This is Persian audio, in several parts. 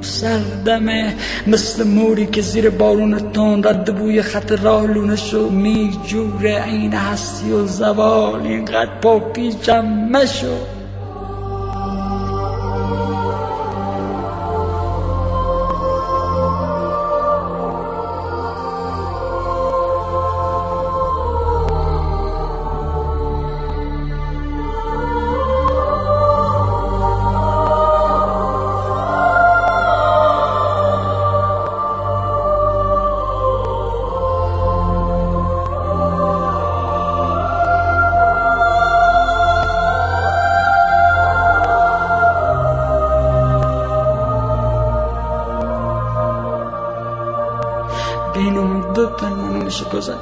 سردمه مثل موری که زیر بارون تند رد بوی خط راه لونه شو می جوره عین هستی و زوال اینقدر پا پیچم مشو. بینمون دو پنمانو میشه گذار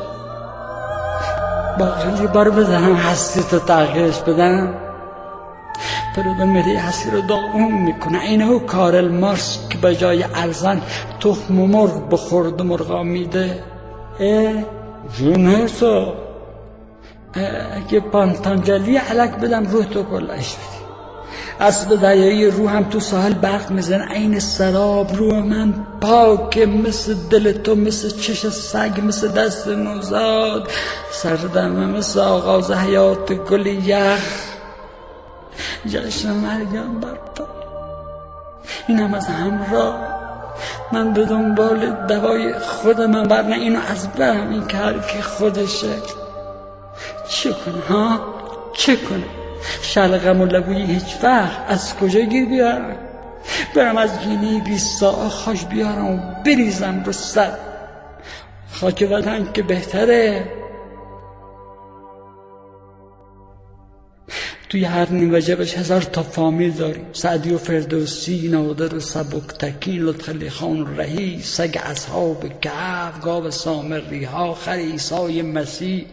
باقی بار بزنم هستی تو تغییرش بدم فرود میره هستی رو داغون میکنه. اینه کارل مارکس که به جای ارزن تخم مرغ بخورد و مرغا میده. جونه تو اگه پانتانجلی علک بدم روح تو کلش بدی. اسب دریایی روح هم تو ساحل برق میزن عین سراب. روح من پاکه مثل دل تو، مثل چش سگ، مثل دست نوزاد. سردمه مثل آغاز حیات گل یخ. جشن مرگم برپا اینم از همراه من به دنبال دوای خودم، ورنه اینو از برم این که هر کی خودشه. چه کنه ها؟ چه کنه؟ شلقم و لبوی هیچ وقت از کجا گیر بیارم؟ برم از گینی 20 ساعه خاش بیارم و بریزم رو سر. خاک وطن که بهتره. توی هر نیمه جبش 1000 تا فامیل داریم. سعدی و فردوسی، نادر و سبکتکین، لطفعلی خان و رهی، سگ اصحاب کهف، گاو سامری ها، خر عیسی مسیح،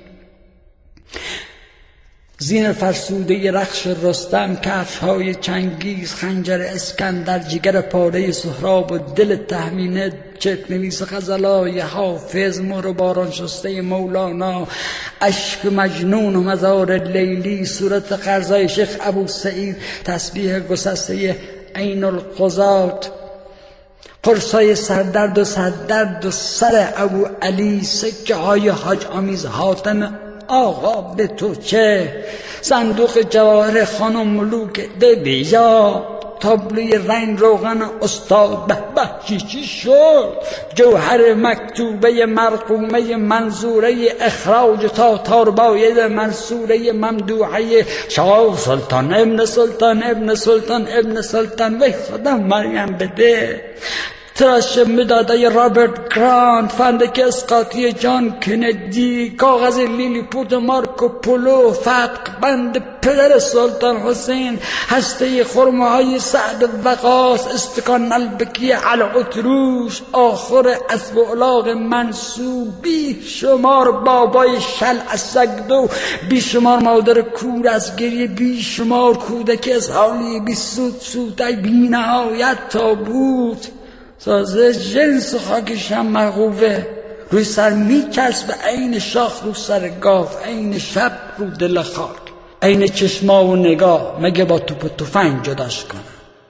زین فرسوده رخش رستم، کفش های چنگیز، خنجر اسکندر، جگر پاره سهراب و دل تهمینه، چت نویس غزلای حافظ، مور باران شسته مولانا، اشک مجنون و مزار لیلی، صورت قرضای شیخ ابو سعید، تسبیح گسسته عین القضات، قرصای سردرد و سردرد و سر ابو علی، سکه های حاج آمیز حاتم آقا به تو چه، صندوق جواهر خانم ملوک ده بیجا، تابلوی رنگ روغن استاد به چی شد، جوهر مکتوبه مرقومه منظوره اخراج تا تارباید منصوره ممدوحه شاه سلطان ابن سلطان ابن سلطان ابن سلطان. وی خدا مریم بده. تراش مداده رابرت گرانت، فندک اسقاطی جان کندی، کاغذ لیلی پوت مارکو پولو، فتق بند پدر سلطان حسین، هسته خرمهای سعد وقاص، استکان البکی العطروش، آخر اسب الاغ منصوب، بی شمار بابای شل از سگدو، بی شمار مادر کور از گریه، بی شمار کودک از حالی، بی سود سوده بی نهایت تابوت، سازه جنس و خاکشم مرغوبه، روی سر میچسب عین شاخ رو سر گاف، عین شب رو دل خاک، عین چشما و نگاه، مگه با توپ و تفنگ جداش کنم؟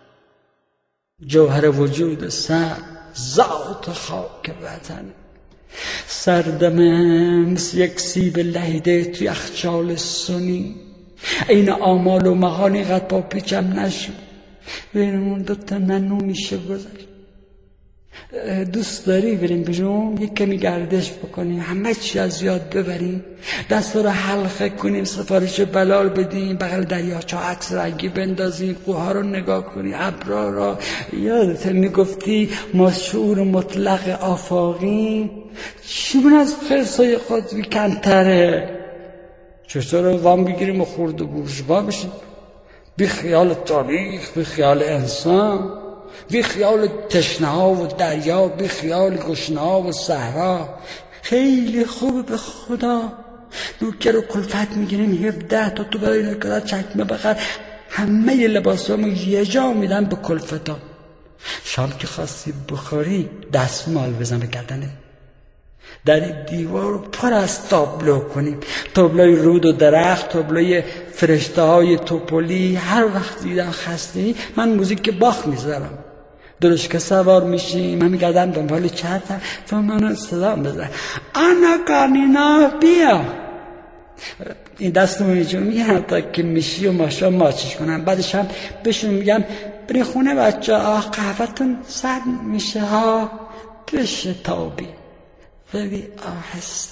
جوهر وجود سر ذات خاک وطن، سردمه مثل یک سیب لهیده توی یخچال سنی، عین آمال و مهانی قد با پیچم نشد. بینمون دوتا ننو میشه گذشت. دوست داری بریم بیرون یک کمی گردش بکنیم، همه چی از یاد ببریم، دستا رو حلقه کنیم، سفارش بلال بدیم، بغل دریاچه عکس رنگی بندازیم، کوها رو نگاه کنیم، ابرا را. یادت میگفتی ما شعور مطلق آفاقیم؟ چیمون از خرسای قطبی کمتره؟ چطور وام بگیریم و خورد و بورژوا بشیم، بی خیال تاریخ، بی خیال انسان، بی خیال تشنه ها و دریا، بی خیال گشنه ها و صحرا. خیلی خوبه به خدا. نوکر و کلفت میگیریم 17 تا تو برای نوکرات چکمه بخر، همه لباس همو یه جا میدن به کلفتا. شام که خواستی بخوری دستمال بزن به گردنه، در دیوار پر از تابلو کنیم، تابلوی رود و درخت، تابلوی فرشته های توپولی. هر وقت دیدم خسته من موزیک باخ میذارم، درشکه سوار میشیم، من میگردم دنبال چرتم، تو منو صدا بزن آنا کانینا بیا. این دستمون اینجور میگن تا که میشی و ماشا ماچش کنم. بعدش هم بهشون میگم بری خونه بچه ها، قهوه‌تون سرد میشه ها، بشه تابی ولی آهسته.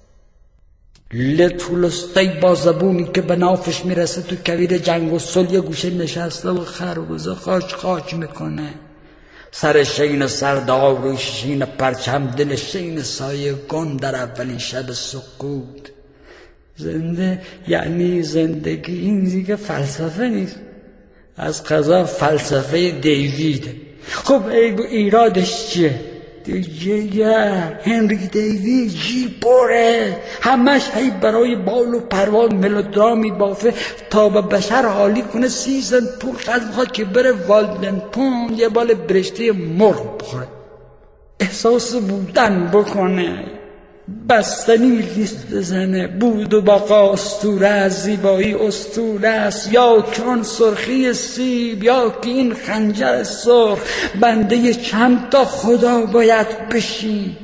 لتولستای با زبونی که به نافش میرسه تو کویر جنگ و صلح یه گوشه نشسته و خربوزه خاچ میکنه. سر شین سردار و شین پرچم، دل شین سایگان در اولین شب سقوط. زنده یعنی زندگی. این دیگه فلسفه نیست، از قضا فلسفه دیویده. خب ایرادش چیه؟ هنری دیوید جیبوره، همش هی برای بال و پروان ملودرامی بافه تا به بشر حالی کنه. سیزن پول قد میخواد که بره والدنپون یه بال برشته مرغ بخوره، احساس بودن بکنه، بستنی لیست بزنه. بود و بقا اسطوره از زیبایی اسطوره است، یا که آن سرخی سیب، یا که این خنجر سرخ. بنده چند تا خدا باید بشی.